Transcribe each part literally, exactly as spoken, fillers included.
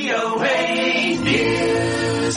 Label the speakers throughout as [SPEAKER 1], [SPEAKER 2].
[SPEAKER 1] โอ เอ News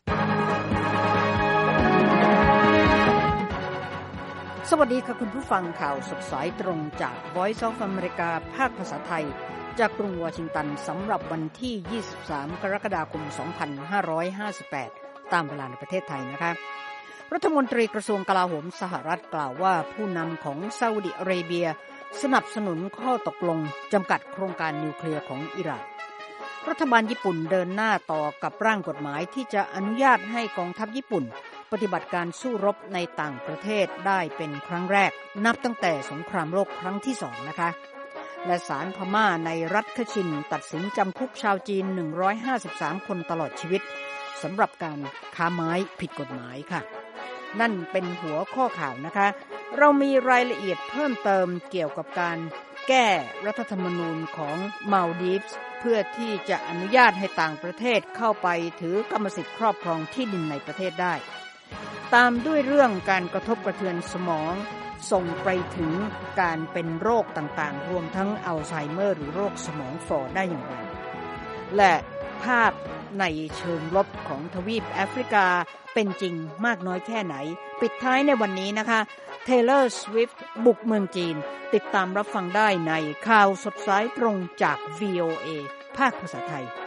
[SPEAKER 2] สวัสดีค่ะคุณผู้ฟังข่าวสดสายตรงจาก Voice of America ภาคภาษาไทยจากกรุงวอชิงตันสำหรับวันที่ ยี่สิบสาม กรกฎาคม สองพันห้าร้อยห้าสิบแปด ตามเวลาในประเทศไทยนะคะรัฐมนตรีกระทรวงกลาโหมสหรัฐกล่าวว่าผู้นำของซาอุดิอาระเบียสนับสนุนข้อตกลงจำกัดโครงการนิวเคลียร์ของอิหร่านรัฐบาลญี่ปุ่นเดินหน้าต่อกับร่างกฎหมายที่จะอนุญาตให้กองทัพญี่ปุ่นปฏิบัติการสู้รบในต่างประเทศได้เป็นครั้งแรกนับตั้งแต่สงครามโลกครั้งที่สองนะคะและศาลพม่าในรัฐคชินตัดสินจำคุกชาวจีนหนึ่งร้อยห้าสิบสามคนตลอดชีวิตสำหรับการค้าไม้ผิดกฎหมายค่ะนั่นเป็นหัวข้อข่าวนะคะเรามีรายละเอียดเพิ่มเติมเกี่ยวกับการแก้รัฐธรรมนูญของมัลดีฟส์เพื่อที่จะอนุญาตให้ต่างประเทศเข้าไปถือกรรมสิทธิ์ครอบครองที่ดินในประเทศได้ตามด้วยเรื่องการกระทบกระเทือนสมองส่งไปถึงการเป็นโรคต่างๆรวมทั้งอัลไซเมอร์หรือโรคสมองฝ่อได้อย่างไรและภาพในเชิงลบของทวีปแอฟริกาเป็นจริงมากน้อยแค่ไหนปิดท้ายในวันนี้นะคะ Taylor Swift บุกเมืองจีนติดตามรับฟังได้ในข่าวสดสายตรงจาก วี โอ เอ ภาคภาษาไทย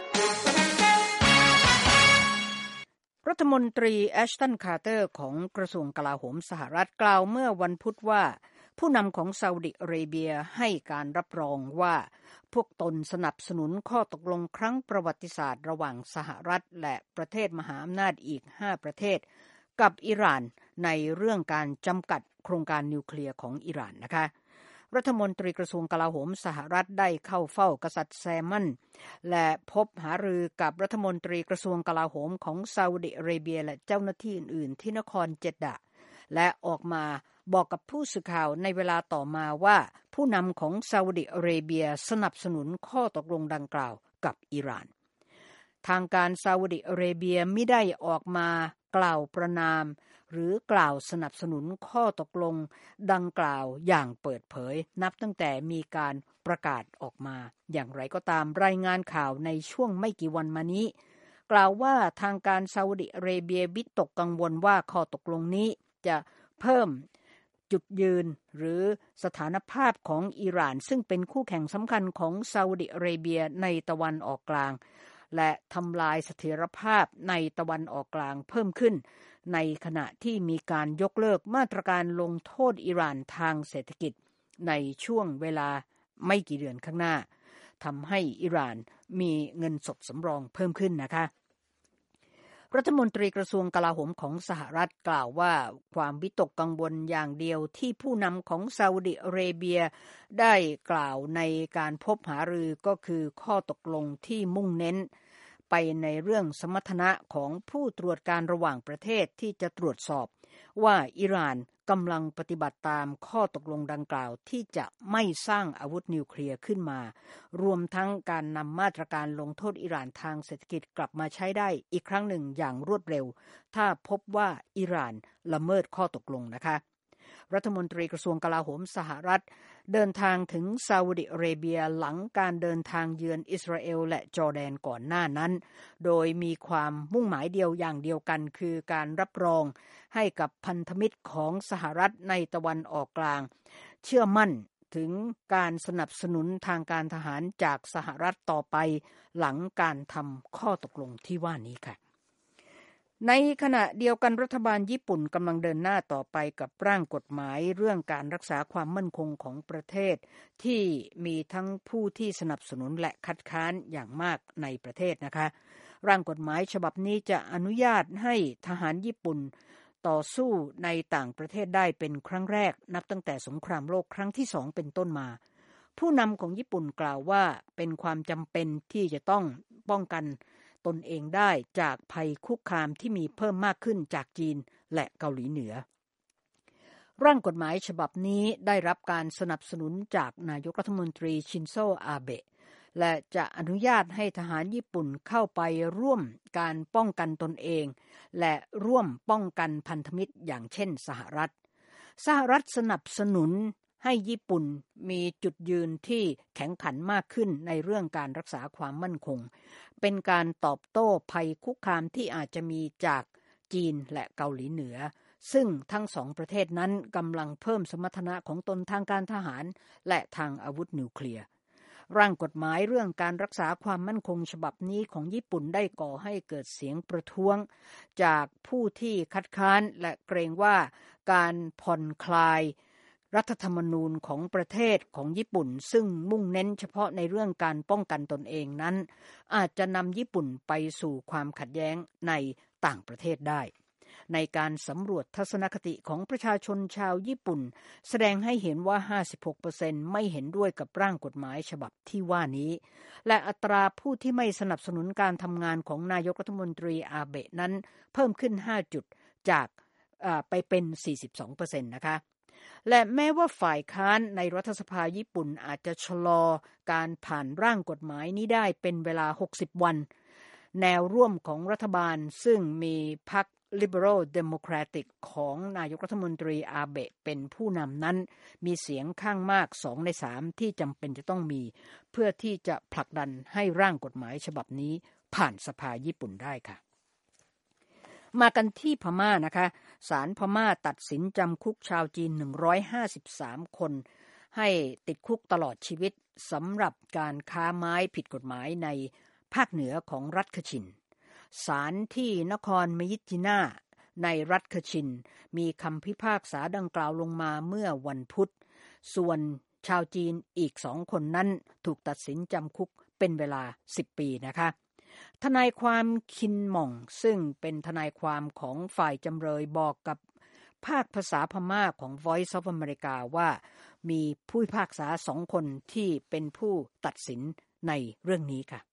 [SPEAKER 2] รัฐมนตรีแอชตันคาร์เตอร์ของกระทรวงกลาโหมสหรัฐกล่าวเมื่อวันพุธว่าผู้นำของซาอุดิอาระเบียให้การรับรองว่าพวกตนสนับสนุนข้อตกลงครั้งประวัติศาสตร์ระหว่างสหรัฐและประเทศมหาอำนาจอีกห้าประเทศกับอิหร่านในเรื่องการจำกัดโครงการนิวเคลียร์ของอิหร่านนะคะรัฐมนตรีกระทรวงกลาโหมสหรัฐได้เข้าเฝ้ากษัตริย์แซมมันและพบหารือกับรัฐมนตรีกระทรวงกลาโหมของซาอุดิอาระเบียและเจ้าหน้าที่อื่นๆที่นครเจดดะห์และออกมาบอกกับผู้สื่อข่าวในเวลาต่อมาว่าผู้นำของซาอุดิอาระเบียสนับสนุนข้อตกลงดังกล่าวกับอิหร่านทางการซาอุดิอาระเบียไม่ได้ออกมากล่าวประณามหรือกล่าวสนับสนุนข้อตกลงดังกล่าวอย่างเปิดเผยนับตั้งแต่มีการประกาศออกมาอย่างไรก็ตามรายงานข่าวในช่วงไม่กี่วันมานี้กล่าวว่าทางการซาอุดิอาระเบียวิตกกังวลว่าข้อตกลงนี้จะเพิ่มจุดยืนหรือสถานภาพของอิหร่านซึ่งเป็นคู่แข่งสำคัญของซาอุดิอาระเบียในตะวันออกกลางและทำลายเสถียรภาพในตะวันออกกลางเพิ่มขึ้นในขณะที่มีการยกเลิกมาตรการลงโทษอิหร่านทางเศรษฐกิจในช่วงเวลาไม่กี่เดือนข้างหน้าทำให้อิหร่านมีเงินสดสำรองเพิ่มขึ้นนะคะรัฐมนตรีกระทรวงกลาโหมของสหรัฐกล่าวว่าความวิตกกังวลอย่างเดียวที่ผู้นำของซาอุดิอาระเบียได้กล่าวในการพบหารือก็คือข้อตกลงที่มุ่งเน้นไปในเรื่องสมรรถนะของผู้ตรวจการระหว่างประเทศที่จะตรวจสอบว่าอิหร่านกำลังปฏิบัติตามข้อตกลงดังกล่าวที่จะไม่สร้างอาวุธนิวเคลียร์ขึ้นมารวมทั้งการนำมาตรการลงโทษอิหร่านทางเศรษฐกิจกลับมาใช้ได้อีกครั้งหนึ่งอย่างรวดเร็วถ้าพบว่าอิหร่านละเมิดข้อตกลงนะคะรัฐมนตรีกระทรวงกลาโหมสหรัฐเดินทางถึงซาอุดิอาระเบียหลังการเดินทางเยือนอิสราเอลและจอร์แดนก่อนหน้านั้นโดยมีความมุ่งหมายเดียวอย่างเดียวกันคือการรับรองให้กับพันธมิตรของสหรัฐในตะวันออกกลางเชื่อมั่นถึงการสนับสนุนทางการทหารจากสหรัฐต่อไปหลังการทำข้อตกลงที่ว่านี้ค่ะในขณะเดียวกันรัฐบาลญี่ปุ่นกำลังเดินหน้าต่อไปกับร่างกฎหมายเรื่องการรักษาความมั่นคงของประเทศที่มีทั้งผู้ที่สนับสนุนและคัดค้านอย่างมากในประเทศนะคะร่างกฎหมายฉบับนี้จะอนุญาตให้ทหารญี่ปุ่นต่อสู้ในต่างประเทศได้เป็นครั้งแรกนับตั้งแต่สงครามโลกครั้งที่สองเป็นต้นมาผู้นำของญี่ปุ่นกล่าวว่าเป็นความจำเป็นที่จะต้องป้องกันตนเองได้จากภัยคุกคามที่มีเพิ่มมากขึ้นจากจีนและเกาหลีเหนือร่างกฎหมายฉบับนี้ได้รับการสนับสนุนจากนายกรัฐมนตรีชินโซอาเบะและจะอนุญาตให้ทหารญี่ปุ่นเข้าไปร่วมการป้องกันตนเองและร่วมป้องกันพันธมิตรอย่างเช่นสหรัฐสหรัฐสนับสนุนให้ญี่ปุ่นมีจุดยืนที่แข็งขันมากขึ้นในเรื่องการรักษาความมั่นคงเป็นการตอบโต้ภัยคุกคามที่อาจจะมีจากจีนและเกาหลีเหนือซึ่งทั้งสองประเทศนั้นกำลังเพิ่มสมรรถนะของตนทางการทหารและทางอาวุธนิวเคลียร์ร่างกฎหมายเรื่องการรักษาความมั่นคงฉบับนี้ของญี่ปุ่นได้ก่อให้เกิดเสียงประท้วงจากผู้ที่คัดค้านและเกรงว่าการผ่อนคลายรัฐธรรมนูญของประเทศของญี่ปุ่นซึ่งมุ่งเน้นเฉพาะในเรื่องการป้องกันตนเองนั้นอาจจะนำญี่ปุ่นไปสู่ความขัดแย้งในต่างประเทศได้ในการสำรวจทัศนคติของประชาชนชาวญี่ปุ่นแสดงให้เห็นว่า ห้าสิบหกเปอร์เซ็นต์ ไม่เห็นด้วยกับร่างกฎหมายฉบับที่ว่านี้และอัตราผู้ที่ไม่สนับสนุนการทำงานของนายกรัฐมนตรีอาเบะนั้นเพิ่มขึ้นห้าจุดจากไปเป็น สี่สิบสองเปอร์เซ็นต์ นะคะและแม้ว่าฝ่ายค้านในรัฐสภาญี่ปุ่นอาจจะชะลอการผ่านร่างกฎหมายนี้ได้เป็นเวลาหกสิบวันแนวร่วมของรัฐบาลซึ่งมีพรรค Liberal Democratic ของนายกรัฐมนตรีอาเบะเป็นผู้นำนั้นมีเสียงข้างมากสองในสามที่จำเป็นจะต้องมีเพื่อที่จะผลักดันให้ร่างกฎหมายฉบับนี้ผ่านสภาญี่ปุ่นได้ค่ะมากันที่พม่านะคะศาลพม่าตัดสินจำคุกชาวจีนหนึ่งร้อยห้าสิบสามคนให้ติดคุกตลอดชีวิตสำหรับการค้าไม้ผิดกฎหมายในภาคเหนือของรัฐคชินศาลที่นครมยิจินาในรัฐคชินมีคำพิพากษาดังกล่าวลงมาเมื่อวันพุธส่วนชาวจีนอีกสองคนนั้นถูกตัดสินจำคุกเป็นเวลาสิบปีนะคะทนายความคินหม่องซึ่งเป็นทนายความของฝ่ายจำเลยบอกกับภาคภาษาพม่าของ Voice of America ว่ามีผู้พิพากษาสองคนที่เป็นผู้ตัดสินในเรื่องนี้ค่ะ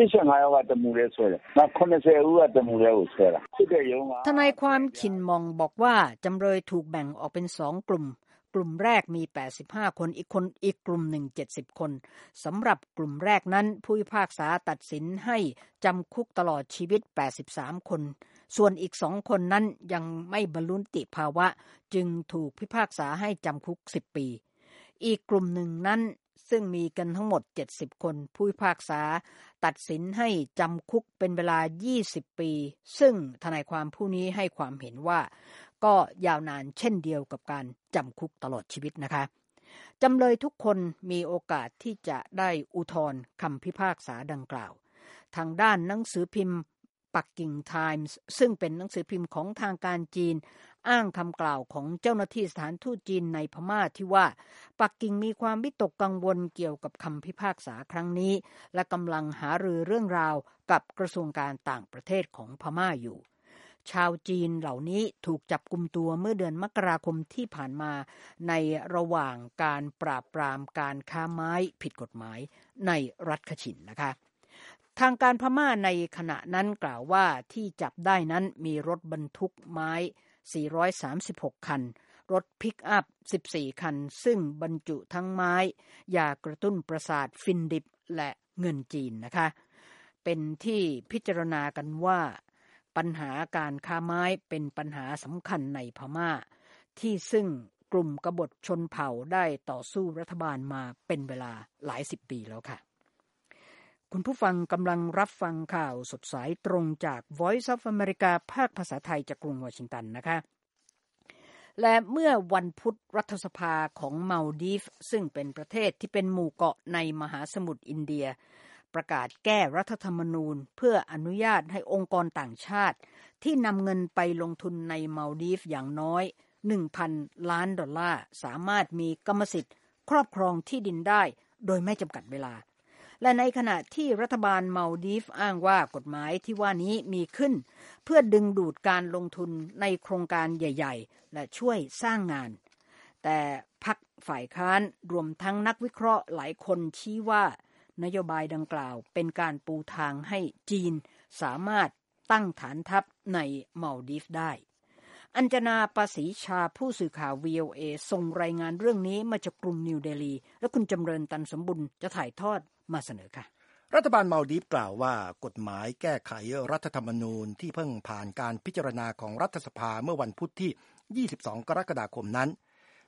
[SPEAKER 2] ทนายความคินมองบอกว่าจำเลยถูกแบ่งออกเป็นสองกลุ่มกลุ่มแรกมีแปดสิบห้าคนอีกคนอีกกลุ่มหนึ่งเจ็ดสิบคนสำหรับกลุ่มแรกนั้นผู้พิพากษาตัดสินให้จำคุกตลอดชีวิตแปดสิบสามคนส่วนอีกสองคนนั้นยังไม่บรรลุนิติภาวะจึงถูกพิพากษาให้จำคุกสิบปีอีกกลุ่มหนึ่งนั้นซึ่งมีกันทั้งหมดเจ็ดสิบคนผู้พิพากษาตัดสินให้จำคุกเป็นเวลายี่สิบปีซึ่งทนายความผู้นี้ให้ความเห็นว่าก็ยาวนานเช่นเดียวกับการจำคุกตลอดชีวิตนะคะจำเลยทุกคนมีโอกาสที่จะได้อุทธรณ์คำพิพากษาดังกล่าวทางด้านหนังสือพิมพ์ปักกิ่งไทมส์ซึ่งเป็นหนังสือพิมพ์ของทางการจีนอ้างคำกล่าวของเจ้าหน้าที่สถานทูตจีนในพม่าที่ว่าปักกิ่งมีความวิตกกังวลเกี่ยวกับคำพิพากษาครั้งนี้และกำลังหารือเรื่องราวกับกระทรวงการต่างประเทศของพม่าอยู่ชาวจีนเหล่านี้ถูกจับกุมตัวเมื่อเดือนมกราคมที่ผ่านมาในระหว่างการปราบปรามการค้าไม้ผิดกฎหมายในรัฐคชินนะคะทางการพม่าในขณะนั้นกล่าวว่าที่จับได้นั้นมีรถบรรทุกไม้สี่ร้อยสามสิบหกคันรถพิกอัพสิบสี่คันซึ่งบรรจุทั้งไม้ยากระตุ้นประสาทฟินดิบและเงินจีนนะคะเป็นที่พิจารณากันว่าปัญหาการค้าไม้เป็นปัญหาสำคัญในพม่าที่ซึ่งกลุ่มกบฏชนเผ่าได้ต่อสู้รัฐบาลมาเป็นเวลาหลายสิบปีแล้วค่ะคุณผู้ฟังกำลังรับฟังข่าวสดสายตรงจาก Voice of America ภาคภาษาไทยจากกรุงวอชิงตันนะคะและเมื่อวันพุธรัฐสภาของมัลดีฟซึ่งเป็นประเทศที่เป็นหมู่เกาะในมหาสมุทรอินเดียประกาศแก้รัฐธรรมนูญเพื่ออนุญาตให้องค์กรต่างชาติที่นำเงินไปลงทุนในมัลดีฟอย่างน้อย หนึ่งพัน ล้านดอลลาร์สามารถมีกรรมสิทธิ์ครอบครองที่ดินได้โดยไม่จำกัดเวลาและในขณะที่รัฐบาลมัลดีฟอ้างว่ากฎหมายที่ว่านี้มีขึ้นเพื่อดึงดูดการลงทุนในโครงการใหญ่ๆและช่วยสร้างงานแต่พรรคฝ่ายค้านรวมทั้งนักวิเคราะห์หลายคนชี้ว่านโยบายดังกล่าวเป็นการปูทางให้จีนสามารถตั้งฐานทัพในมัลดีฟได้อัญจนาปศรีชาผู้สื่อข่าว วี โอ เอ ส่งรายงานเรื่องนี้มาจากกรุงนิวเดลีและคุณจำเริญตันสมบุญจะถ่ายทอดมาเสนอค่ะ
[SPEAKER 3] รัฐบาลมัลดีฟกล่าวว่ากฎหมายแก้ไขรัฐธรรมนูญที่เพิ่งผ่านการพิจารณาของรัฐสภาเมื่อวันพุธที่ยี่สิบสองกรกฎาคมนั้น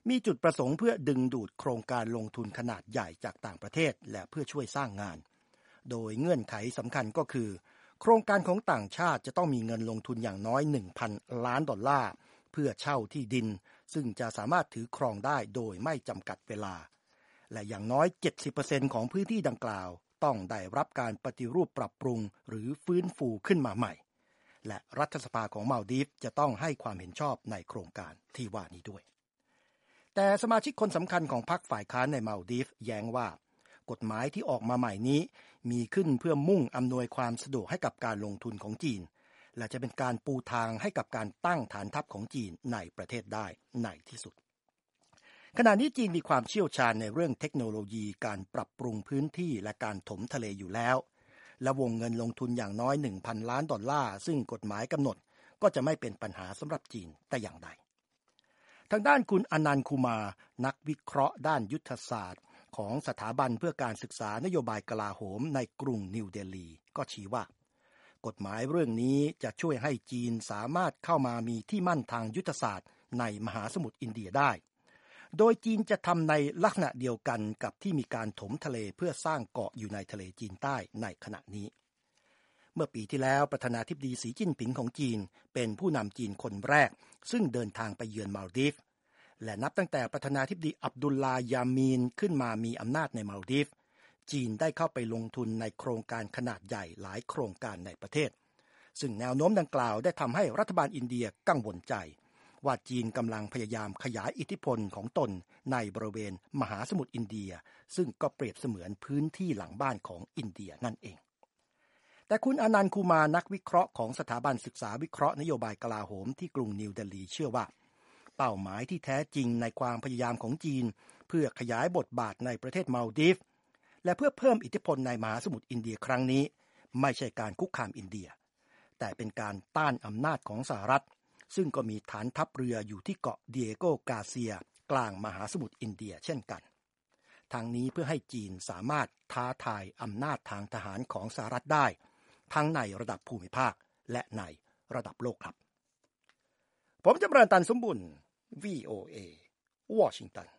[SPEAKER 3] มีจุดประสงค์เพื่อดึงดูดโครงการลงทุนขนาดใหญ่จากต่างประเทศและเพื่อช่วยสร้างงานโดยเงื่อนไขสำคัญก็คือโครงการของต่างชาติจะต้องมีเงินลงทุนอย่างน้อย หนึ่งพัน ล้านดอลลาร์เพื่อเช่าที่ดินซึ่งจะสามารถถือครองได้โดยไม่จำกัดเวลาและอย่างน้อย เจ็ดสิบเปอร์เซ็นต์ ของพื้นที่ดังกล่าวต้องได้รับการปฏิรูปปรับปรุงหรือฟื้นฟูขึ้นมาใหม่และรัฐสภาของมาลดีฟจะต้องให้ความเห็นชอบในโครงการที่ว่านี้ด้วยแต่สมาชิกคนสำคัญของพรรคฝ่ายค้านในมาลดีฟแย้งว่ากฎหมายที่ออกมาใหม่นี้มีขึ้นเพื่อมุ่งอำนวยความสะดวกให้กับการลงทุนของจีนและจะเป็นการปูทางให้กับการตั้งฐานทัพของจีนในประเทศได้ในที่สุดขณะนี้จีนมีความเชี่ยวชาญในเรื่องเทคโนโลยีการปรับปรุงพื้นที่และการถมทะเลอยู่แล้วและวงเงินลงทุนอย่างน้อย หนึ่งพัน ล้านดอลลาร์ซึ่งกฎหมายกำหนดก็จะไม่เป็นปัญหาสำหรับจีนแต่อย่างใดทางด้านคุณอนันต์คุมานักวิเคราะห์ด้านยุทธศาสตร์ของสถาบันเพื่อการศึกษานโยบายกลาโหมในกรุงนิวเดลีก็ชี้ว่ากฎหมายเรื่องนี้จะช่วยให้จีนสามารถเข้ามามีที่มั่นทางยุทธศาสตร์ในมหาสมุทรอินเดียได้โดยจีนจะทำในลักษณะเดียวกันกับที่มีการถมทะเลเพื่อสร้างเกาะอยู่ในทะเลจีนใต้ในขณะนี้เมื่อปีที่แล้วประธานาธิบดีสีจิ้นผิงของจีนเป็นผู้นำจีนคนแรกซึ่งเดินทางไปเยือนมาลดีฟและนับตั้งแต่ประธานาธิบดีอับดุลลาห์ยามีนขึ้นมามีอำนาจในมาลดีฟจีนได้เข้าไปลงทุนในโครงการขนาดใหญ่หลายโครงการในประเทศซึ่งแนวโน้มดังกล่าวได้ทำให้รัฐบาลอินเดียกังวลใจว่าจีนกำลังพยายามขยายอิทธิพลของตนในบริเวณมหาสมุทรอินเดียซึ่งก็เปรียบเสมือนพื้นที่หลังบ้านของอินเดียนั่นเองแต่คุณอนันต์คูมานักวิเคราะห์ของสถาบันศึกษาวิเคราะห์นโยบายกลาโหมที่กรุงนิวเดลีเชื่อว่าเป้าหมายที่แท้จริงในความพยายามของจีนเพื่อขยายบทบาทในประเทศมาลดีฟและเพื่อเพิ่มอิทธิพลในมหาสมุทรอินเดียครั้งนี้ไม่ใช่การคุกคามอินเดียแต่เป็นการต้านอำนาจของสหรัฐซึ่งก็มีฐานทัพเรืออยู่ที่เกาะเดียโกกาเซียกลางมหาสมุทรอินเดียเช่นกันทางนี้เพื่อให้จีนสามารถท้าทายอำนาจทางทหารของสหรัฐได้ทั้งในระดับภูมิภาคและในระดับโลกครับผมจำเริญตันสมบุญ วี โอ เอ วอชิงตัน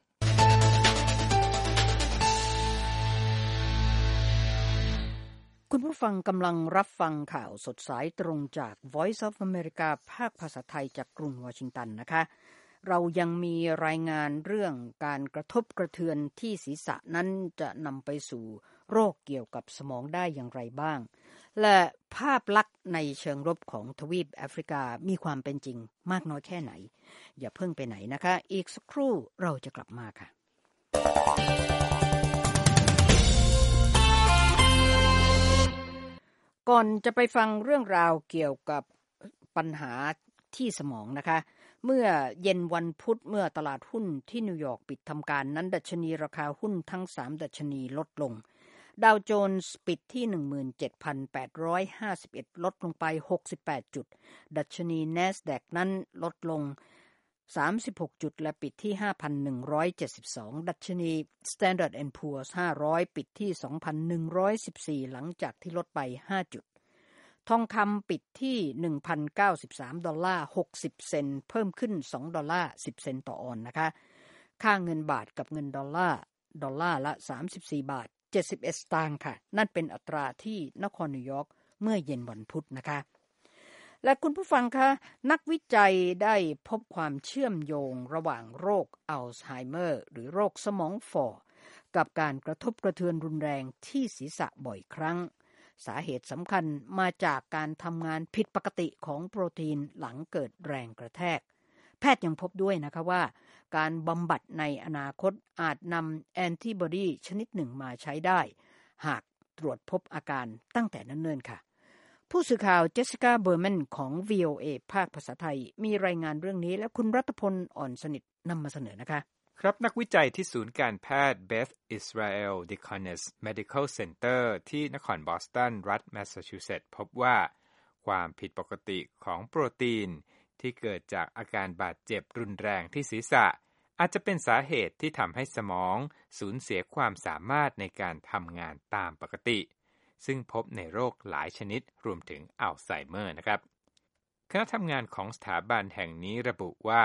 [SPEAKER 2] คุณผู้ฟังกำลังรับฟังข่าวสดสายตรงจาก Voice of America ภาคภาษาไทยจากกรุงวอชิงตันนะคะเรายังมีรายงานเรื่องการกระทบกระเทือนที่ศีรษะนั้นจะนำไปสู่โรคเกี่ยวกับสมองได้อย่างไรบ้างและภาพลักษณ์ในเชิงรบของทวีปแอฟริกามีความเป็นจริงมากน้อยแค่ไหนอย่าเพิ่งไปไหนนะคะอีกสักครู่เราจะกลับมาค่ะก่อนจะไปฟังเรื่องราวเกี่ยวกับปัญหาที่สมองนะคะเมื่อเย็นวันพุธเมื่อตลาดหุ้นที่นิวยอร์กปิดทำการนั้นดัชนีราคาหุ้นทั้งสามดัชนีลดลงดาวโจนส์ปิดที่ หนึ่งหมื่นเจ็ดพันแปดร้อยห้าสิบเอ็ด ลดลงไปหกสิบแปดจุดดัชนี NASDAQ นั้นลดลงสามสิบหกจุดและปิดที่ ห้าพันหนึ่งร้อยเจ็ดสิบสอง ดัชนี Standard แอนด์ Poor's ห้าร้อยปิดที่ สองพันหนึ่งร้อยสิบสี่ หลังจากที่ลดไปห้าจุดทองคำปิดที่ หนึ่งพันเก้าสิบสาม ดอลลาร์หกสิบเซนต์เพิ่มขึ้นสองดอลลาร์สิบเซนต์ต่อออนซ์นะคะค่าเงินบาทกับเงินดอลลาร์ดอลลาร์ละสามสิบสี่บาทเจ็ดสิบเอ็ดสตางค์ค่ะนั่นเป็นอัตราที่นครนิวยอร์กเมื่อเย็นวันพุธนะคะและคุณผู้ฟังคะนักวิจัยได้พบความเชื่อมโยงระหว่างโรคอัลไซเมอร์หรือโรคสมองฝ่อกับการกระทบกระเทือนรุนแรงที่ศีรษะบ่อยครั้งสาเหตุสำคัญมาจากการทำงานผิดปกติของโปรตีนหลังเกิดแรงกระแทกแพทย์ยังพบด้วยนะคะว่าการบำบัดในอนาคตอาจนำแอนติบอดีชนิดหนึ่งมาใช้ได้หากตรวจพบอาการตั้งแต่เนิ่นๆค่ะผู้สื่อข่าวเจสสิก้าเบอร์แมนของ วี โอ เอ ภาคภาษาไทยมีรายงานเรื่องนี้และคุณรัตพลอ่อนสนิทนำมาเสนอนะคะ
[SPEAKER 4] ครับนักวิจัยที่ศูนย์การแพทย์ Beth Israel Deaconess Medical Center ที่นครบอสตันรัฐแมสซาชูเซตส์พบว่าความผิดปกติของโปรตีนที่เกิดจากอาการบาดเจ็บรุนแรงที่ศีรษะอาจจะเป็นสาเหตุที่ทำให้สมองสูญเสียความสามารถในการทำงานตามปกติซึ่งพบในโรคหลายชนิดรวมถึงอัลไซเมอร์นะครับคณะทำงานของสถาบันแห่งนี้ระบุว่า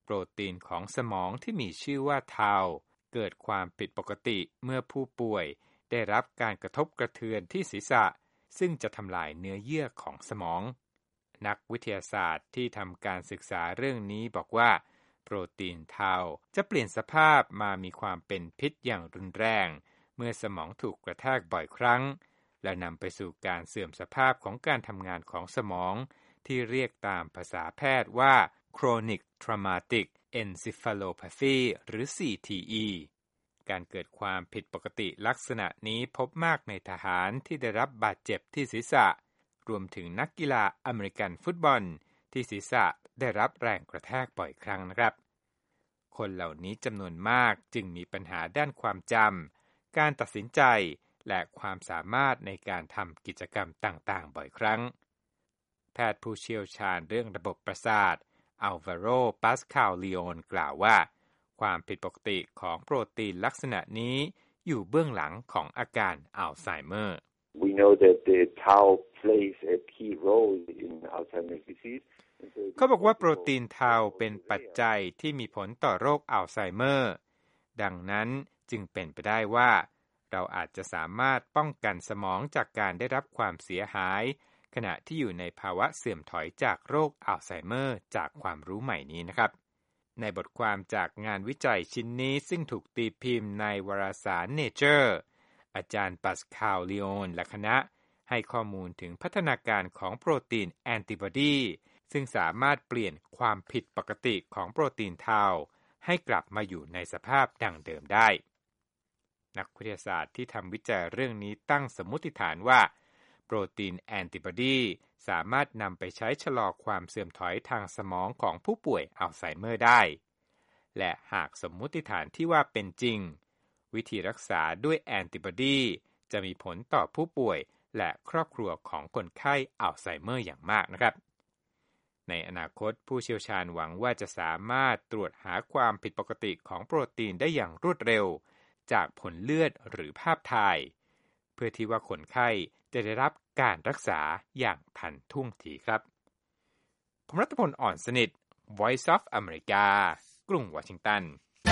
[SPEAKER 4] โปรตีนของสมองที่มีชื่อว่าทาวเกิดความผิดปกติเมื่อผู้ป่วยได้รับการกระทบกระเทือนที่ศีรษะซึ่งจะทำลายเนื้อเยื่อของสมองนักวิทยาศาสตร์ที่ทำการศึกษาเรื่องนี้บอกว่าโปรตีนทาวจะเปลี่ยนสภาพมามีความเป็นพิษอย่างรุนแรงเมื่อสมองถูกกระแทกบ่อยครั้งและนำไปสู่การเสื่อมสภาพของการทำงานของสมองที่เรียกตามภาษาแพทย์ว่า Chronic Traumatic Encephalopathy หรือ ซี ที อี การเกิดความผิดปกติลักษณะนี้พบมากในทหารที่ได้รับบาดเจ็บที่ศีรษะรวมถึงนักกีฬาอเมริกันฟุตบอลที่ศีรษะได้รับแรงกระแทกบ่อยครั้งนะครับคนเหล่านี้จำนวนมากจึงมีปัญหาด้านความจำการตัดสินใจและความสามารถในการทำกิจกรรมต่างๆบ่อยครั้งแพทย์ผู้เชี่ยวชาญเรื่องระบบประสาทอัลวาโร ปาสคาล ลีโอนกล่าวว่าความผิดปกติของโปรตีนลักษณะนี้อยู่เบื้องหลังของอาการอัลไซเมอร์
[SPEAKER 5] We know that the tau plays a key role in Alzheimer's disease.
[SPEAKER 4] เขาบอกว่าโปรตีนทาวเป็นปัจจัยที่มีผลต่อโรคอัลไซเมอร์ดังนั้นจึงเป็นไปได้ว่าเราอาจจะสามารถป้องกันสมองจากการได้รับความเสียหายขณะที่อยู่ในภาวะเสื่อมถอยจากโรคอัลไซเมอร์จากความรู้ใหม่นี้นะครับในบทความจากงานวิจัยชิ้นนี้ซึ่งถูกตีพิมพ์ในวารสาร Nature อาจารย์ปาสคาล ลีโอนและคณะให้ข้อมูลถึงพัฒนาการของโปรตีนแอนติบอดีซึ่งสามารถเปลี่ยนความผิดปกติของโปรตีนทาวให้กลับมาอยู่ในสภาพดังเดิมได้นักวิทยาศาสตร์ที่ทำวิจัยเรื่องนี้ตั้งสมมุติฐานว่าโปรตีนแอนติบอดีสามารถนำไปใช้ชะลอความเสื่อมถอยทางสมองของผู้ป่วยอัลไซเมอร์ได้และหากสมมุติฐานที่ว่าเป็นจริงวิธีรักษาด้วยแอนติบอดีจะมีผลต่อผู้ป่วยและครอบครัวของคนไข้อัลไซเมอร์อย่างมากนะครับในอนาคตผู้เชี่ยวชาญหวังว่าจะสามารถตรวจหาความผิดปกติของโปรตีนได้อย่างรวดเร็วจากผลเลือดหรือภาพถ่ายเพื่อที่ว่าคนไข้จะได้รับการรักษาอย่างทันท่วงทีครับผมรัตพลอ่อนสนิท Voice of America กรุงวอชิงตัน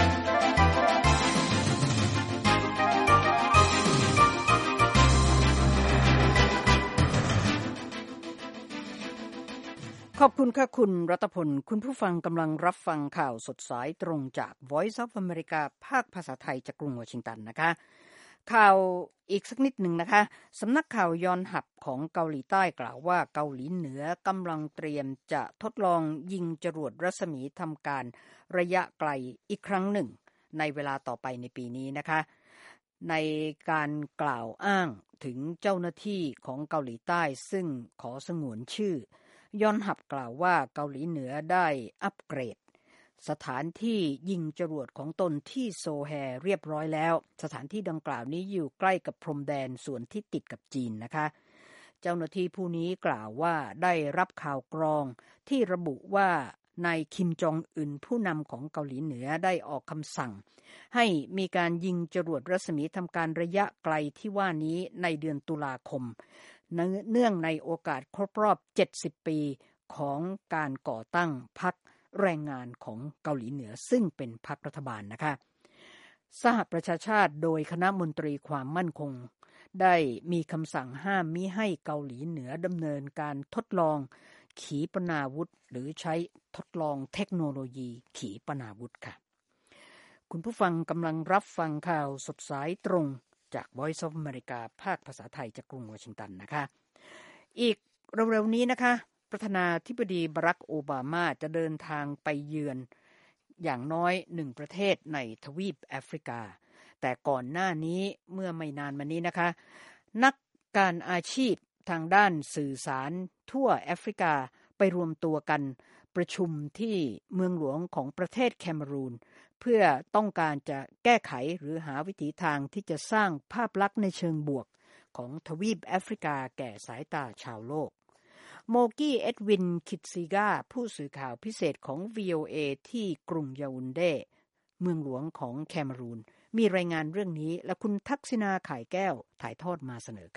[SPEAKER 2] ขอบคุณค่ะคุณรัตพลคุณผู้ฟังกำลังรับฟังข่าวสดสายตรงจาก Voice of America ภาคภาษาไทยจากกรุงวอชิงตันนะคะข่าวอีกสักนิดหนึ่งนะคะสำนักข่าวยอนหับของเกาหลีใต้กล่าวว่าเกาหลีเหนือกำลังเตรียมจะทดลองยิงจรวดรัศมีทำการระยะไกลอีกครั้งหนึ่งในเวลาต่อไปในปีนี้นะคะในการกล่าวอ้างถึงเจ้าหน้าที่ของเกาหลีใต้ซึ่งขอสงวนชื่อยอนหับกล่าวว่าเกาหลีเหนือได้อัปเกรดสถานที่ยิงจรวดของตนที่โซแฮเรียบร้อยแล้วสถานที่ดังกล่าวนี้อยู่ใกล้กับพรมแดนส่วนที่ติดกับจีนนะคะเจ้าหน้าที่ผู้นี้กล่าวว่าได้รับข่าวกรองที่ระบุว่านายคิมจองอึนผู้นำของเกาหลีเหนือได้ออกคำสั่งให้มีการยิงจรวดรัศมีทำการระยะไกลที่ว่านี้ในเดือนตุลาคมเนื่องในโอกาสครบรอบเจ็ดสิบปีของการก่อตั้งพรรคแรงงานของเกาหลีเหนือซึ่งเป็นพรรครัฐบาลนะคะสหประชาชาติโดยคณะมนตรีความมั่นคงได้มีคำสั่งห้ามมิให้เกาหลีเหนือดำเนินการทดลองขีปนาวุธหรือใช้ทดลองเทคโนโลยีขีปนาวุธค่ะคุณผู้ฟังกำลังรับฟังข่าวสดสายตรงจาก Voice of America ภาคภาษาไทยจากกรุงวอชิงตันนะคะอีกเร็วๆนี้นะคะประธานาธิบดีบารักโอบามาจะเดินทางไปเยือนอย่างน้อยหนึ่งประเทศในทวีปแอฟริกาแต่ก่อนหน้านี้เมื่อไม่นานมานี้นะคะนักการอาชีพทางด้านสื่อสารทั่วแอฟริกาไปรวมตัวกันประชุมที่เมืองหลวงของประเทศแคเมรูนเพื่อต้องการจะแก้ไขหรือหาวิถีทางที่จะสร้างภาพลักษณ์ในเชิงบวกของทวีปแอฟริกาแก่สายตาชาวโลกโมกี้เอ็ดวินคิดซิกาผู้สื่อข่าวพิเศษของ วี โอ เอ ที่กรุงยาอุนเดเมืองหลวงของแคเมรูนมีรายงานเรื่องนี้และคุณทักษิณาข่ายแก้วถ่ายทอดมาเสนอค่ะ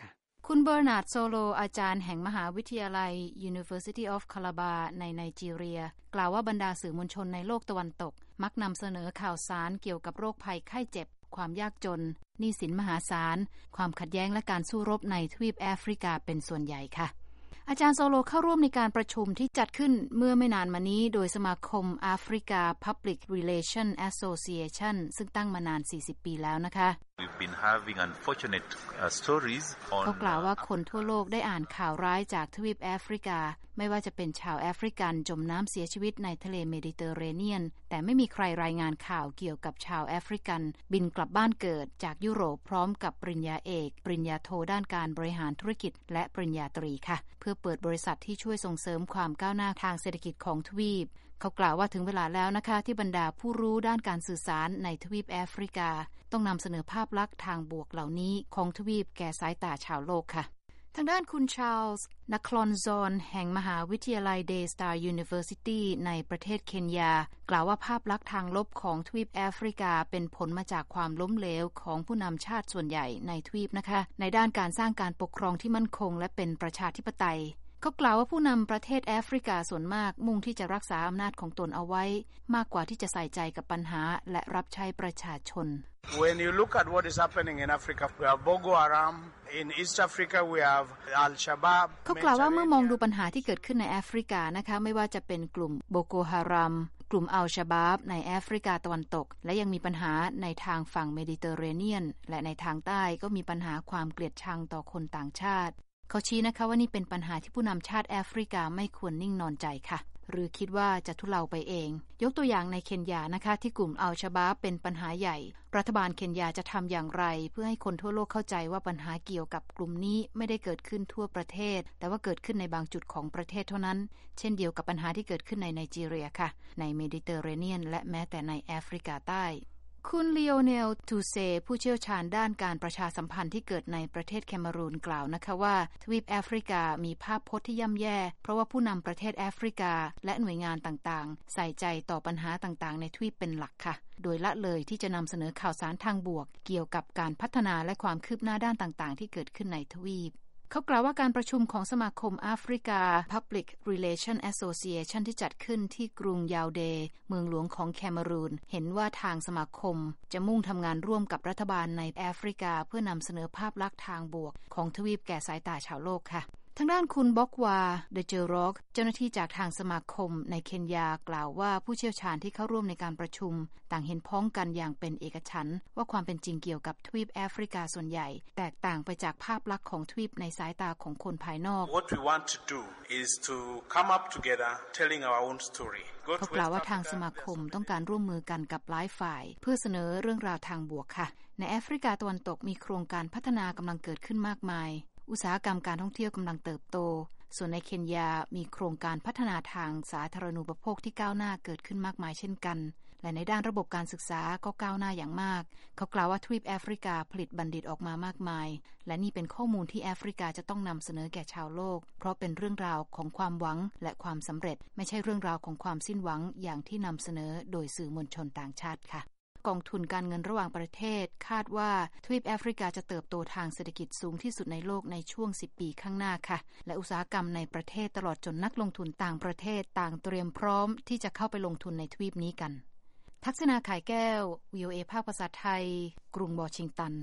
[SPEAKER 6] คุณเบอร์นาร์ดโซโลอาจารย์แห่งมหาวิทยาลัย University of Calabar ในไนจีเรียกล่าวว่าบรรดาสื่อมวลชนในโลกตะวันตกมักนำเสนอข่าวสารเกี่ยวกับโรคภัยไข้เจ็บความยากจนหนี้สินมหาศาลความขัดแย้งและการสู้รบในทวีปแอฟริกาเป็นส่วนใหญ่ค่ะอาจารย์โซโลเข้าร่วมในการประชุมที่จัดขึ้นเมื่อไม่นานมานี้โดยสมาคม Africa Public Relation Association ซึ่งตั้งมานานสี่สิบปีแล้วนะคะ
[SPEAKER 7] We've been having unfortunate uh, stories on
[SPEAKER 6] เขากล่าวว่าคนทั่วโลกได้อ่านข่าวร้ายจากทวีปแอฟริกาไม่ว่าจะเป็นชาวแอฟริกันจมน้ำเสียชีวิตในทะเลเมดิเตอร์เรเนียนแต่ไม่มีใครรายงานข่าวเกี่ยวกับชาวแอฟริกันบินกลับบ้านเกิดจากยุโรปพร้อมกับปริญญาเอกปริญญาโทด้านการบริหารธุรกิจและปริญญาตรีค่ะเพื่อเปิดบริษัทที่ช่วยส่งเสริมความก้าวหน้าทางเศรษฐกิจของทวีปเขากล่าวว่าถึงเวลาแล้วนะคะที่บรรดาผู้รู้ด้านการสื่อสารในทวีปแอฟริกาต้องนำเสนอภาพลักษณ์ทางบวกเหล่านี้ของทวีปแก่สายตาชาวโลกค่ะทางด้านคุณชาร์ลส์นัคลอนซอนแห่งมหาวิทยาลัย Daystar University ในประเทศเคนยากล่าวว่าภาพลักษณ์ทางลบของทวีปแอฟริกาเป็นผลมาจากความล้มเหลวของผู้นำชาติส่วนใหญ่ในทวีปนะคะในด้านการสร้างการปกครองที่มั่นคงและเป็นประชาธิปไตยเขากล่าวว่าผู้นำประเทศแอฟริกาส่วนมากมุ่งที่จะรักษาอำนาจของตนเอาไว้มากกว่าที่จะใส่ใจกับปัญหาและรับใช้ประชาชน
[SPEAKER 8] When you look at what is happening in Africa, we have Boko Haram. In East Africa, we have Al-Shabaab.
[SPEAKER 6] เขากล่าวว่าเมื่อมองดูปัญหาที่เกิดขึ้นในแอฟริกานะคะไม่ว่าจะเป็นกลุ่มโบโกฮารัมกลุ่มอัลชาบาบในแอฟริกาตะวันตกและยังมีปัญหาในทางฝั่งเมดิเตอร์เรเนียนและในทางใต้ก็มีปัญหาความเกลียดชังต่อคนต่างชาติเขาชี้นะคะว่านี่เป็นปัญหาที่ผู้นำชาติแอฟริกาไม่ควรนิ่งนอนใจค่ะหรือคิดว่าจะทุเลาไปเองยกตัวอย่างในเคนยานะคะที่กลุ่มอัลชาบาบเป็นปัญหาใหญ่รัฐบาลเคนยาจะทำอย่างไรเพื่อให้คนทั่วโลกเข้าใจว่าปัญหาเกี่ยวกับกลุ่มนี้ไม่ได้เกิดขึ้นทั่วประเทศแต่ว่าเกิดขึ้นในบางจุดของประเทศเท่านั้นเช่นเดียวกับปัญหาที่เกิดขึ้นในไนจีเรียค่ะในเมดิเตอร์เรเนียนและแม้แต่ในแอฟริกาใต้คุณลีโอเนลทูเซผู้เชี่ยวชาญด้านการประชาสัมพันธ์ที่เกิดในประเทศแคเมรูนกล่าวนะคะว่าทวีปแอฟริกามีภาพพจน์ที่ย่ำแย่เพราะว่าผู้นำประเทศแอฟริกาและหน่วยงานต่างๆใส่ใจต่อปัญหาต่างๆในทวีปเป็นหลักค่ะโดยละเลยที่จะนำเสนอข่าวสารทางบวกเกี่ยวกับการพัฒนาและความคืบหน้าด้านต่างๆที่เกิดขึ้นในทวีปเขากล่าวว่าการประชุมของสมาคม Africa Public Relation Association ที่จัดขึ้นที่กรุงยาวเดเมืองหลวงของแคเมรูนเห็นว่าทางสมาคมจะมุ่งทำงานร่วมกับรัฐบาลในแอฟริกาเพื่อนำเสนอภาพลักษณ์ทางบวกของทวีปแก่สายตาชาวโลกค่ะทางด้านคุณบ็อกวาเดเจรอกเจ้าหน้าที่จากทางสมาคมในเคนยากล่าวว่าผู้เชี่ยวชาญที่เข้าร่วมในการประชุมต่างเห็นพ้องกันอย่างเป็นเอกฉันท์ว่าความเป็นจริงเกี่ยวกับทวีปแอฟริกาส่วนใหญ่แตกต่างไปจากภาพลักษณ์ของทวีปในสายตาของคนภายนอก
[SPEAKER 8] What we want to do is to come up together telling our own story
[SPEAKER 6] เขากล่าวว่าทางสมาคมต้องการร่วมมือกันกับหลายฝ่ายเพื่อเสนอเรื่องราวทางบวกค่ะในแอฟริกาตะวันตกมีโครงการพัฒนากำลังเกิดขึ้นมากมายอุตสาหกรรมการท่องเที่ยวกำลังเติบโตส่วนในเคนยามีโครงการพัฒนาทางสาธารณูปโภคที่ก้าวหน้าเกิดขึ้นมากมายเช่นกันและในด้านระบบการศึกษาก็ก้าวหน้าอย่างมากเขากล่าวว่าทวีปแอฟริกาผลิตบัณฑิตออกมามากมายและนี่เป็นข้อมูลที่แอฟริกาจะต้องนำเสนอแก่ชาวโลกเพราะเป็นเรื่องราวของความหวังและความสำเร็จไม่ใช่เรื่องราวของความสิ้นหวังอย่างที่นำเสนอโดยสื่อมวลชนต่างชาติค่ะกองทุนการเงินระหว่างประเทศคาดว่าทวีปแอฟริกาจะเติบโตทางเศรษฐกิจสูงที่สุดในโลกในช่วงสิบปีข้างหน้าค่ะและอุตสาหกรรมในประเทศตลอดจนนักลงทุนต่างประเทศต่างเตรียมพร้อมที่จะเข้าไปลงทุนในทวีปนี้กันทักษณา ข่ายแก้ว วี โอ เอ ภาคภาษาไทยกรุงวอชิงตัน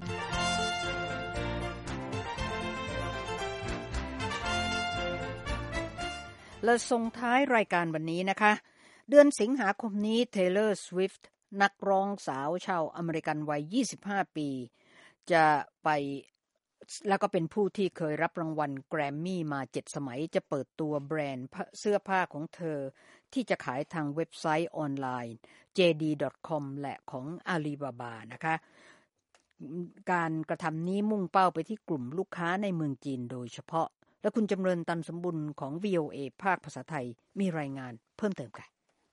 [SPEAKER 2] และส่งท้ายรายการวันนี้นะคะเดือนสิงหาคมนี้ Taylor Swiftนักร้องสาวชาวอเมริกันวัยยี่สิบห้าปีจะไปแล้วก็เป็นผู้ที่เคยรับรางวัลแกรมมี่มาเจ็ดสมัยจะเปิดตัวแบรนด์เสื้อผ้าของเธอที่จะขายทางเว็บไซต์ออนไลน์ เจ ดี ดอท คอม และของ Alibaba นะคะการกระทำนี้มุ่งเป้าไปที่กลุ่มลูกค้าในเมืองจีนโดยเฉพาะและคุณจำเริญตันสมบุญของ วี โอ เอ ภาคภาษาไทยมีรายงานเพิ่มเติมค่ะ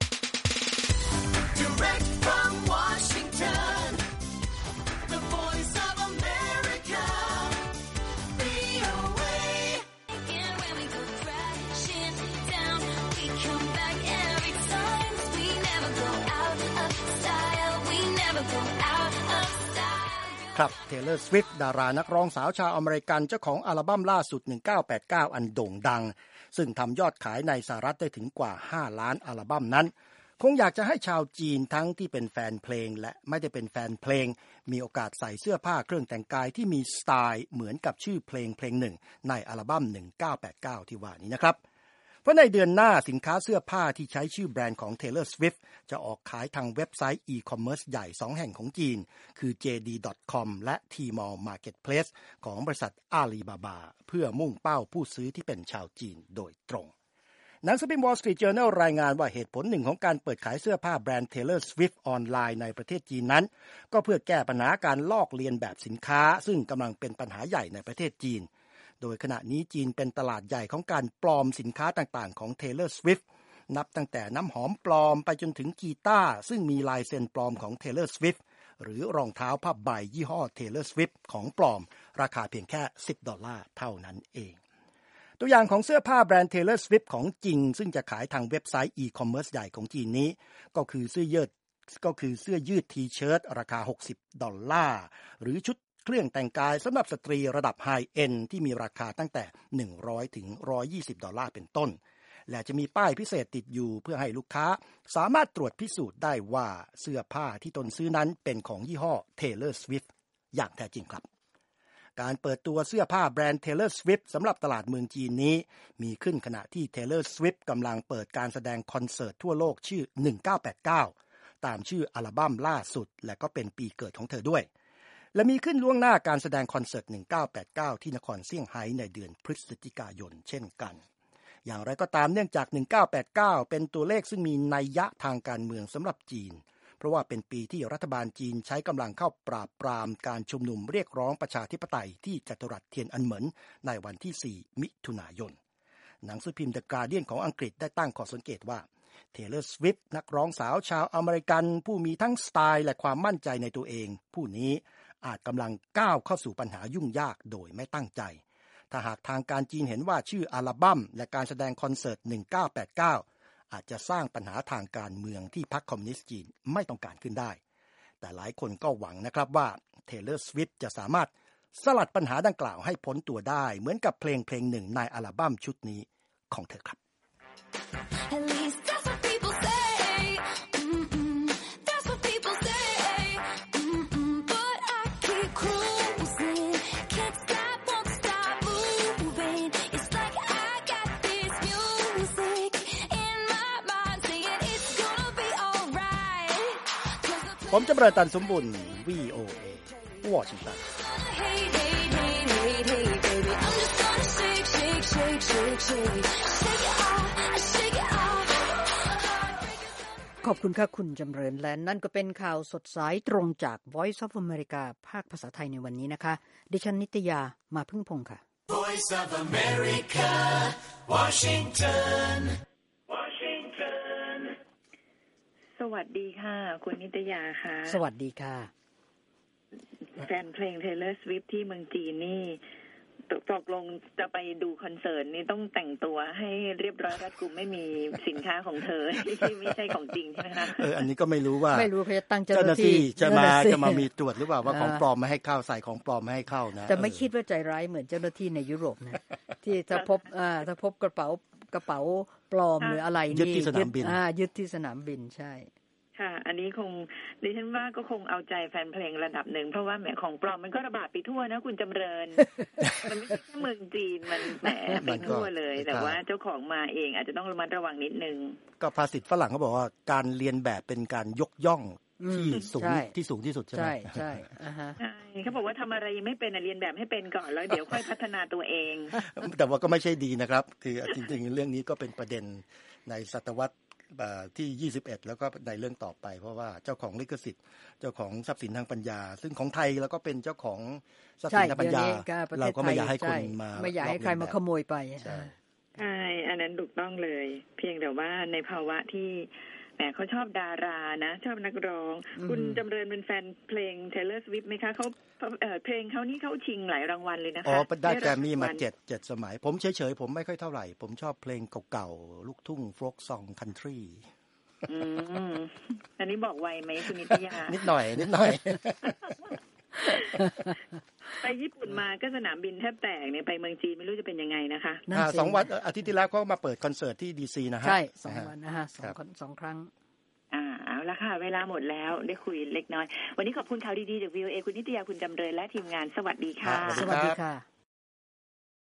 [SPEAKER 1] Direct from Washington, the voice of America, วี โอ เอ. Again, when we go crashing down, we come back every time. We never go out of style. We never go out of style.
[SPEAKER 3] ครับ Taylor Swift ดารานักร้องสาวชาวอเมริกันเจ้าของอัลบั้มล่าสุดหนึ่งพันเก้าร้อยแปดสิบเก้าอันโด่งดังซึ่งทำยอดขายในสหรัฐได้ถึงกว่าห้าล้านอัลบั้มนั้นคงอยากจะให้ชาวจีนทั้งที่เป็นแฟนเพลงและไม่ได้เป็นแฟนเพลงมีโอกาสใส่เสื้อผ้าเครื่องแต่งกายที่มีสไตล์เหมือนกับชื่อเพลงเพลงหนึ่งในอัลบั้มหนึ่งพันเก้าร้อยแปดสิบเก้าที่ว่านี้นะครับเพราะในเดือนหน้าสินค้าเสื้อผ้าที่ใช้ชื่อแบรนด์ของ Taylor Swift จะออกขายทางเว็บไซต์อีคอมเมิร์ซใหญ่สองแห่งของจีนคือ เจ ดี ดอท คอม และ Tmall Marketplace ของบริษัท Alibaba เพื่อมุ่งเป้าผู้ซื้อที่เป็นชาวจีนโดยตรงหนังสือพิมพ์ Wall Street Journal รายงานว่าเหตุผลหนึ่งของการเปิดขายเสื้อผ้าแบรนด์ Taylor Swift ออนไลน์ในประเทศจีนนั้นก็เพื่อแก้ปัญหาการลอกเลียนแบบสินค้าซึ่งกำลังเป็นปัญหาใหญ่ในประเทศจีนโดยขณะนี้จีนเป็นตลาดใหญ่ของการปลอมสินค้าต่างๆของ Taylor Swift นับตั้งแต่น้ำหอมปลอมไปจนถึงกีตาร์ซึ่งมีลายเซ็นปลอมของ Taylor Swift หรือรองเท้าผ้าใบยี่ห้อ Taylor Swift ของปลอมราคาเพียงแค่สิบดอลลาร์เท่านั้นเองตัวอย่างของเสื้อผ้าแบรนด์ Taylor Swift ของจริงซึ่งจะขายทางเว็บไซต์อีคอมเมิร์ซใหญ่ของจีนนี้ก็คือเสื้อยืดก็คือเสื้อยืดทีเชิ้ตราคาหกสิบดอลลาร์หรือชุดเครื่องแต่งกายสำหรับสตรีระดับไฮเอ็นด์ที่มีราคาตั้งแต่หนึ่งร้อยถึงหนึ่งร้อยยี่สิบดอลลาร์เป็นต้นและจะมีป้ายพิเศษติดอยู่เพื่อให้ลูกค้าสามารถตรวจพิสูจน์ได้ว่าเสื้อผ้าที่ตนซื้อนั้นเป็นของยี่ห้อ Taylor Swift อย่างแท้จริงครับการเปิดตัวเสื้อผ้าแบรนด์ Taylor Swift สำหรับตลาดเมืองจีนนี้มีขึ้นขณะที่ Taylor Swift กำลังเปิดการแสดงคอนเสิร์ตทั่วโลกชื่อหนึ่งพันเก้าร้อยแปดสิบเก้าตามชื่ออัลบั้มล่าสุดและก็เป็นปีเกิดของเธอด้วยและมีขึ้นล่วงหน้าการแสดงคอนเสิร์ตหนึ่งพันเก้าร้อยแปดสิบเก้าที่นครเซี่ยงไฮ้ในเดือนพฤศจิกายนเช่นกันอย่างไรก็ตามเนื่องจากหนึ่งพันเก้าร้อยแปดสิบเก้าเป็นตัวเลขซึ่งมีนัยยะทางการเมืองสำหรับจีนเพราะว่าเป็นปีที่รัฐบาลจีนใช้กำลังเข้าปราบปรามการชุมนุมเรียกร้องประชาธิปไตยที่จัตุรัสเทียนอันเหมินในวันที่สี่มิถุนายนหนังสือพิมพ์ The Guardian ของอังกฤษได้ตั้งข้อสังเกตว่า Taylor Swift นักร้องสาวชาวอเมริกันผู้มีทั้งสไตล์และความมั่นใจในตัวเองผู้นี้อาจกำลังก้าวเข้าสู่ปัญหายุ่งยากโดยไม่ตั้งใจถ้าหากทางการจีนเห็นว่าชื่ออัลบั้มและการแสดงคอนเสิร์ตหนึ่งพันเก้าร้อยแปดสิบเก้าอาจจะสร้างปัญหาทางการเมืองที่พรรคคอมมิวนิสต์จีนไม่ต้องการขึ้นได้แต่หลายคนก็หวังนะครับว่า Taylor Swift จะสามารถสลัดปัญหาดังกล่าวให้พ้นตัวได้เหมือนกับเพลงเพลงหนึ่งในอัลบั้มชุดนี้ของเธอครับผมจะประตันสมบุญ วี โอ เอ วอชิงตัน
[SPEAKER 2] ขอบคุณค่ะคุณจำเริญและนั่นก็เป็นข่าวสดสายตรงจาก Voice of America ภาคภาษาไทยในวันนี้นะคะดิฉันนิตยามาพึ่งพงษ์ค่ะ
[SPEAKER 1] Voice of America Washington
[SPEAKER 9] สวัสดีค่ะคุณนิตยาค่ะ
[SPEAKER 2] สวัสดีค่ะ
[SPEAKER 9] แฟนเพลง Taylor Swift ที่เมืองจีนนี่ตกลงจะไปดูคอนเสิร์ตนี่ต้องแต่งตัวให้เรียบร้อยรัดกุมไม่มีสินค้าของเธอที่ไม่ใช่ของจริงใช่ไหมคะ
[SPEAKER 3] เอออันนี้ก็ไม่รู้ว่า
[SPEAKER 2] ไม่รู้เขาจะตั้งเจ้าหน้าที่
[SPEAKER 3] จะมาจะมามีตรวจหรือเปล่าว่าของปลอมไม่ให้เข้าใส่ของปลอมไม่ให้เข้านะ
[SPEAKER 2] แต่ไม่คิดว่าใจร้ายเหมือนเจ้าหน้าที่ในยุโรปนะที่ถ้าพบอ่าถ้าพบกระเป๋ากระเป๋าปลอมหรืออะไรนี่
[SPEAKER 3] ยึดที่สนามบิน
[SPEAKER 2] อ่ายึดที่สนามบินใช่
[SPEAKER 9] ค่ะอันนี้คงดิฉันว่าก็คงเอาใจแฟนเพลงระดับหนึ่งเพราะว่าแหมของปลอมมันก็ระบาดไปทั่วนะคุณจำเริญ มันไม่ใช่แค่เมืองจีนมันแหมไปทั่วเลยแต่ว่าเจ้าของมาเองอาจจะต้องระมัดระวังนิดนึง
[SPEAKER 3] ก็ภาษิตฝรั่งเขาบอกว่าการเรียนแบบเป็นการยกย่องที่สูงที่สูงที่สุดใช่ไหม
[SPEAKER 2] ใช่ใช่อ่าฮะ
[SPEAKER 9] ใช่เขาบอกว่าทำอะไรยังไม่เป็นเรียนแบบให้เป็นก่อนแล้วเดี๋ยวค่อยพัฒนาตัวเอง
[SPEAKER 3] แต่ว่าก็ไม่ใช่ดีนะครับคือจริงๆเรื่องนี้ก็เป็นประเด็นในศตวรรษที่ยี่สิบเอ็ดแล้วก็ในเรื่องต่อไปเพราะว่าเจ้าของลิขสิทธิ์เจ้าของทรัพย์สินทางปัญญาซึ่งของไทยแล้วก็เป็นเจ้าของทรัพย์สินทางปัญญาเราก็ไม่อยากให้คนมา
[SPEAKER 2] ไม่อยากให้ใครมาขโมยไป
[SPEAKER 3] ใช่
[SPEAKER 9] ใช่อันนั้นถูกต้องเลยเพียงแต่ว่าในภาวะที่แหมเขาชอบดารานะชอบนักร้องคุณจำเริญเป็นแฟนเพลง Taylor Swift ไหมคะเขาเพลงเขานี่เขาชิงหลายรางวัลเลยนะคะ
[SPEAKER 3] อ๋อได้แกรมมี่มาเจ็ด เจ็ดสมัยผมเฉยๆผมไม่ค่อยเท่าไหร่ผมชอบเพลงเก่าๆลูกทุ่งโฟล์คซองคันทรี
[SPEAKER 9] อืมอันนี้บอกไวไหมคุณนิตยา
[SPEAKER 3] นิดหน่อยนิดหน่อย
[SPEAKER 9] ไปญี่ปุ่นมาก็สนามบินแทบแตกเนี่ยไปเมืองจีนไม่รู้จะเป็นยังไงนะคะ
[SPEAKER 3] อ่าสองวันอาทิตย์ที่แล้วก็มาเปิดคอนเสิร์ตที่ดีซีนะฮะ
[SPEAKER 2] ใช่สองวันนะฮะสองสองครั้ง
[SPEAKER 9] อ่าเอาละค่ะเวลาหมดแล้วได้คุยเล็กน้อยวันนี้ขอบคุณข่าวดีๆจาก วี โอ เอ คุณนิตยาคุณจำเริญและทีมงานสวัสดีค่ะ
[SPEAKER 2] สวัสดีค่ะ